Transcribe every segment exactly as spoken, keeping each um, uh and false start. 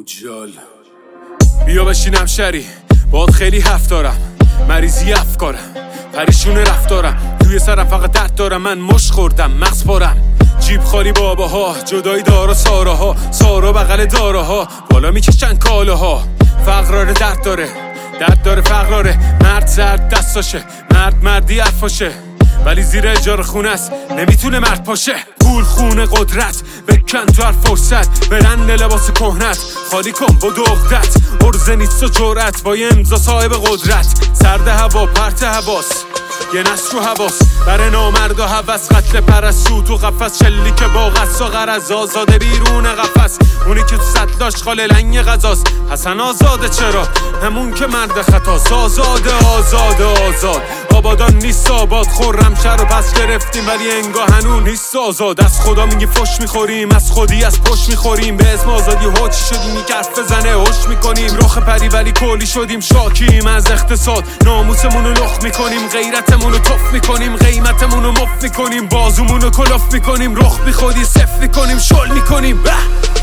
جال بیا بشینم شری باد خیلی حرف دارم، مریضی افکارم، پریشون رفتارم، توی سرم فقط درد دارم، من مش خوردم مغز پارم، جیب خالی باباها، جدایی دارا ساراها، سارا بغل داراها، بالا میکشن کالاها، فقراره درد داره، درد داره فقراره، مرد زرد دستاشه، مرد مردی حرفاشه، ولی زیر اجاره خونه است نمیتونه مرد پاشه. پول خونه قدرت بکن تو هر فرصت، برند لباس کهنت خالی کن با دغدت، ارزه نیست و جرأت با یه امضا صاحب قدرت، سرد هوا پرت هواس یه نسل رو حواس، بر نامرد و هوس، قتل پرستو تو قفس، شلیک با قصد و غرض، آزاده بیرون قفس، اونی که تو سطلاش خاله لنگ غذاست، حسن آزاده چرا همون که مرد خطاست، آزاده آزاده آزاد، آبادان نیست آباد، خورم شهر رو پس گرفتیم ولی انگاه هنون نیست آزاد، از خدا میگی فش میخوریم، از خودی از پشت میخوریم، به اسم آزادی هوچی شدیم، یک حرف بزنه هوش میکنیم، رخ پری ولی کلی شدیم، شاکیم از اقتصاد، ناموسمون رو لخت میکنیم، غیرتمون رو تف میکنیم، قیمتمون رو مف میکنیم، بازومون رو کلاف میکنیم، رخ بی خودی صف میکنیم، شل میکنیم به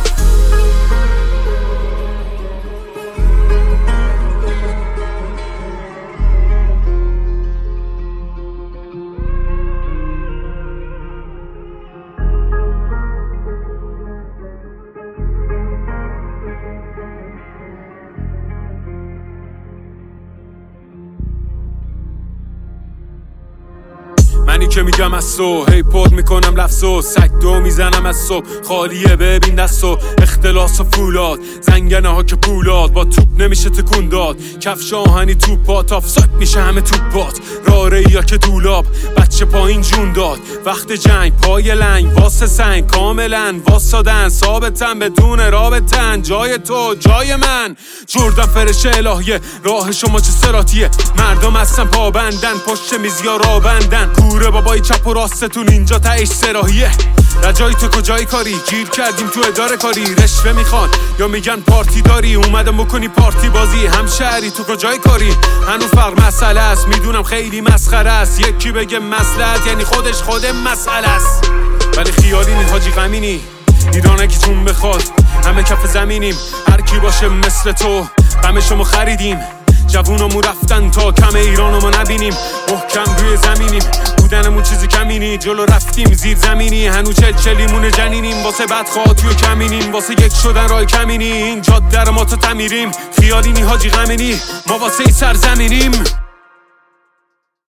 منی که میگم از تو هی پود میکنم لفظو، سگ دو میزنم از صبح خالیه ببین دستو، اختلاس و فولاد زنگنه ها که پولاد، با توپ نمیشه تکون داد، کفش آهنی توپات آفساید میشه همه توپات، راره یا که دولاب بچه پایین جون داد، وقت جنگ پای لنگ واسه سنگ، کاملا واسادن ثابتن بدون رابطن، جای تو جای من، جردن فرش الهیه، راه شما چه سراتیه، مردم هستن پابندن پشت میزیا را بندن، کوره بابای چپ و راستتون اینجا تهش سراحیه، رجای تو کجای کاری، گیر کردیم تو اداره کاری، رشوه میخوان یا میگن پارتی داری، اومدم بکنی پارتی بازی، همشهری تو کجای کاری، هنوز فرق مسئله است، میدونم خیلی مسخره است، یکی بگه مصلحت یعنی خودش خود مسئله است، ولی خیالی نی حاجی غمینی، ایرانکیتون بخواد همه کف زمینیم، هر کی باشه مثل تو غمشو خریدیم، جوونامون رفتن تا کم ایرانو ما نبینیم، محکم روی زمینیم، بودنمون چیزی کمینی، جلو رفتیم زیر زمینی، هنو چل چلیمون جنینیم، واسه بدخواه توی کمینیم، واسه یک شدن رای کمینی، این جاده رو ما تو تمیریم، خیالینی حاجی غمینی، ما واسه ای سرزمینیم.